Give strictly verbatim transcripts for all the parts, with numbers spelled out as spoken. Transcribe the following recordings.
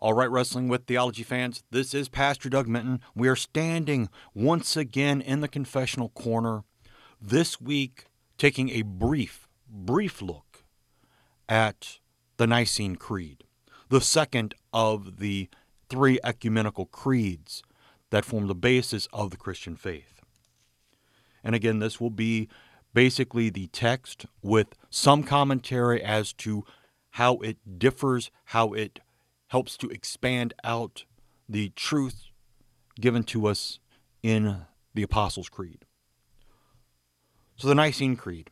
All right, Wrestling with Theology fans, this is Pastor Doug Minton. We are standing once again in the confessional corner, this week taking a brief, brief look at the Nicene Creed, the second of the three ecumenical creeds that form the basis of the Christian faith. And again, this will be basically the text with some commentary as to how it differs, how it helps to expand out the truth given to us in the Apostles' Creed. So the Nicene Creed.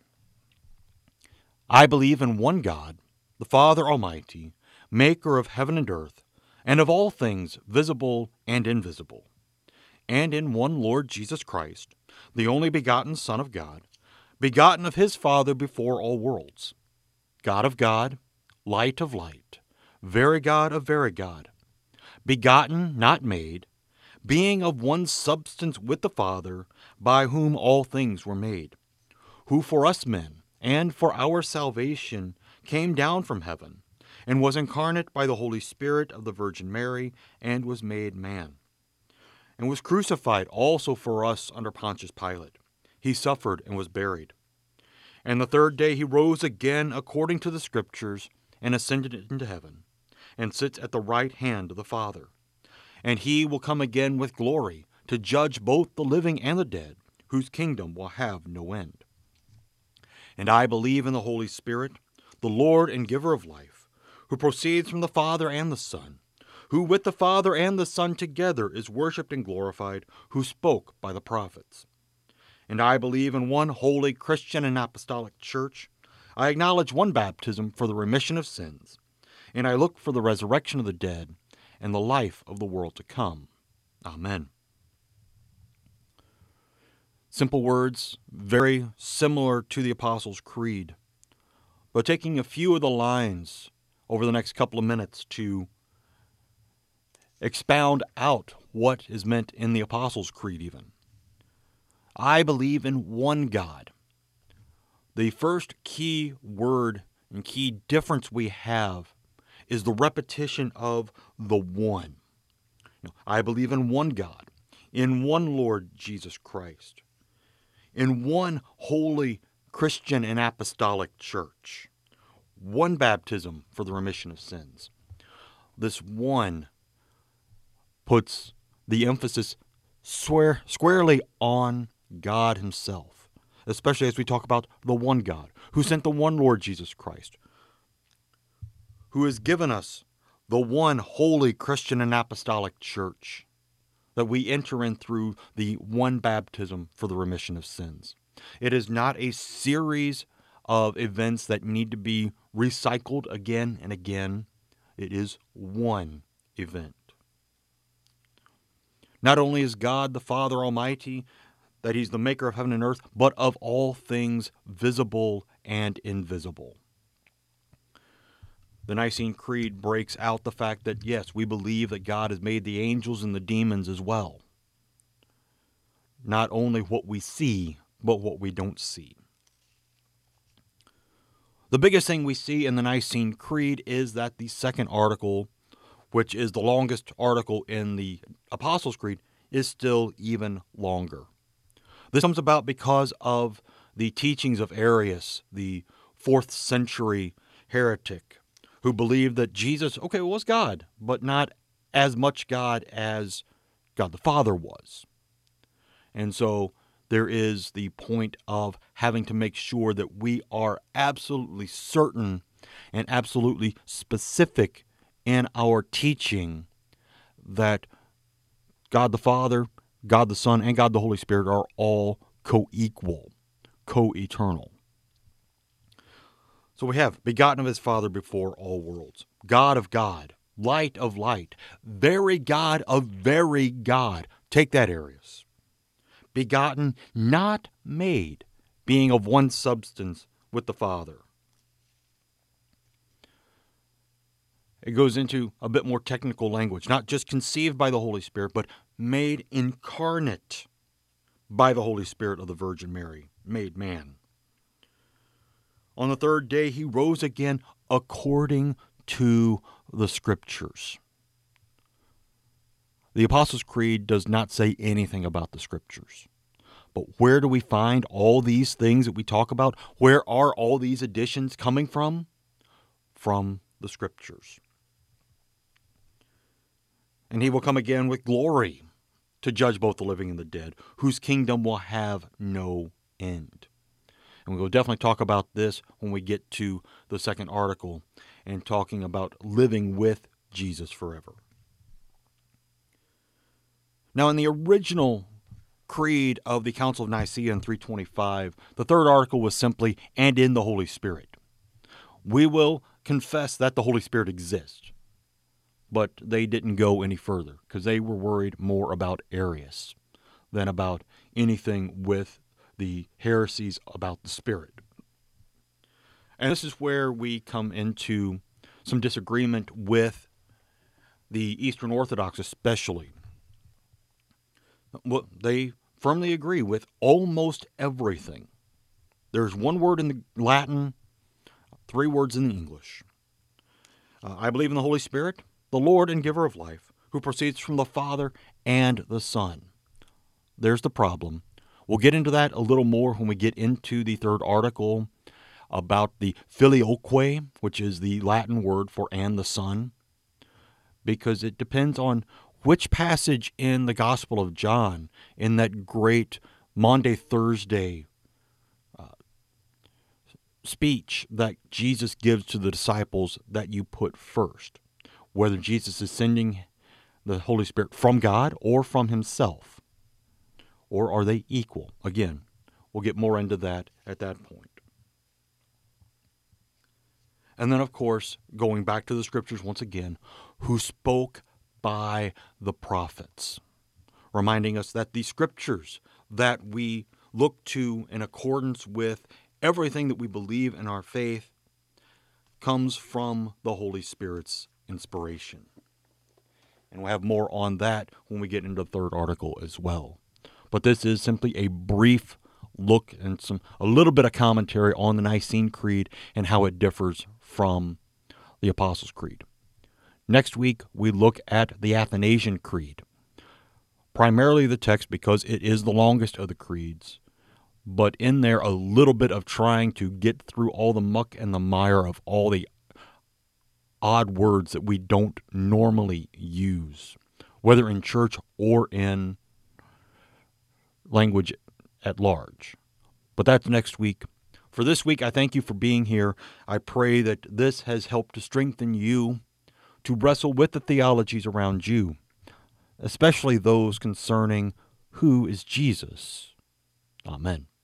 I believe in one God, the Father Almighty, maker of heaven and earth, and of all things visible and invisible, and in one Lord Jesus Christ, the only begotten Son of God, begotten of his Father before all worlds, God of God, light of light, very God of very God, begotten, not made, being of one substance with the Father, by whom all things were made, who for us men and for our salvation came down from heaven, and was incarnate by the Holy Spirit of the Virgin Mary, and was made man, and was crucified also for us under Pontius Pilate. He suffered and was buried. And the third day he rose again according to the Scriptures, and ascended into heaven, and sits at the right hand of the Father. And he will come again with glory to judge both the living and the dead, whose kingdom will have no end. And I believe in the Holy Spirit, the Lord and giver of life, who proceeds from the Father and the Son, who with the Father and the Son together is worshipped and glorified, who spoke by the prophets. And I believe in one holy Christian and apostolic church. I acknowledge one baptism for the remission of sins, and I look for the resurrection of the dead and the life of the world to come. Amen. Simple words, very similar to the Apostles' Creed, but taking a few of the lines over the next couple of minutes to expound out what is meant in the Apostles' Creed even. I believe in one God. The first key word and key difference we have is the repetition of the one. You know, I believe in one God, in one Lord Jesus Christ, in one holy Christian and apostolic church, one baptism for the remission of sins. This one puts the emphasis square, squarely on God himself, especially as we talk about the one God, who sent the one Lord Jesus Christ, who has given us the one holy Christian and apostolic church that we enter in through the one baptism for the remission of sins. It is not a series of events that need to be recycled again and again. It is one event. Not only is God the Father Almighty, that he's the maker of heaven and earth, but of all things visible and invisible. The Nicene Creed breaks out the fact that, yes, we believe that God has made the angels and the demons as well. Not only what we see, but what we don't see. The biggest thing we see in the Nicene Creed is that the second article, which is the longest article in the Apostles' Creed, is still even longer. This comes about because of the teachings of Arius, the fourth century heretic, who believed that Jesus, okay, was God, but not as much God as God the Father was. And so there is the point of having to make sure that we are absolutely certain and absolutely specific in our teaching that God the Father, God the Son, and God the Holy Spirit are all co-equal, co-eternal. So we have begotten of his Father before all worlds, God of God, light of light, very God of very God. Take that, Arius. Begotten, not made, being of one substance with the Father. It goes into a bit more technical language, not just conceived by the Holy Spirit, but made incarnate by the Holy Spirit of the Virgin Mary, made man. On the third day he rose again according to the Scriptures. The Apostles' Creed does not say anything about the Scriptures. But where do we find all these things that we talk about? Where are all these additions coming from? From the Scriptures. And he will come again with glory to judge both the living and the dead, whose kingdom will have no end. And we will definitely talk about this when we get to the second article and talking about living with Jesus forever. Now, in the original creed of the Council of Nicaea in three twenty-five, the third article was simply, and in the Holy Spirit. We will confess that the Holy Spirit exists, but they didn't go any further because they were worried more about Arius than about anything with the heresies about the Spirit. And this is where we come into some disagreement with the Eastern Orthodox especially. Well, they firmly agree with almost everything. There's one word in the Latin, three words in the English. Uh, I believe in the Holy Spirit, the Lord and giver of life, who proceeds from the Father and the Son. There's the problem. We'll get into that a little more when we get into the third article about the filioque, which is the Latin word for and the Son, because it depends on which passage in the Gospel of John, in that great Maundy Thursday uh, speech that Jesus gives to the disciples, that you put first. Whether Jesus is sending the Holy Spirit from God or from himself. Or are they equal? Again, we'll get more into that at that point. And then, of course, going back to the Scriptures once again, who spoke by the prophets, reminding us that the Scriptures that we look to in accordance with everything that we believe in our faith comes from the Holy Spirit's inspiration. And we'll have more on that when we get into the third article as well. But this is simply a brief look and some a little bit of commentary on the Nicene Creed and how it differs from the Apostles' Creed. Next week, we look at the Athanasian Creed. Primarily the text because it is the longest of the creeds, but in there a little bit of trying to get through all the muck and the mire of all the odd words that we don't normally use, whether in church or in language at large. But that's next week. For this week, I thank you for being here. I pray that this has helped to strengthen you to wrestle with the theologies around you, especially those concerning who is Jesus. Amen.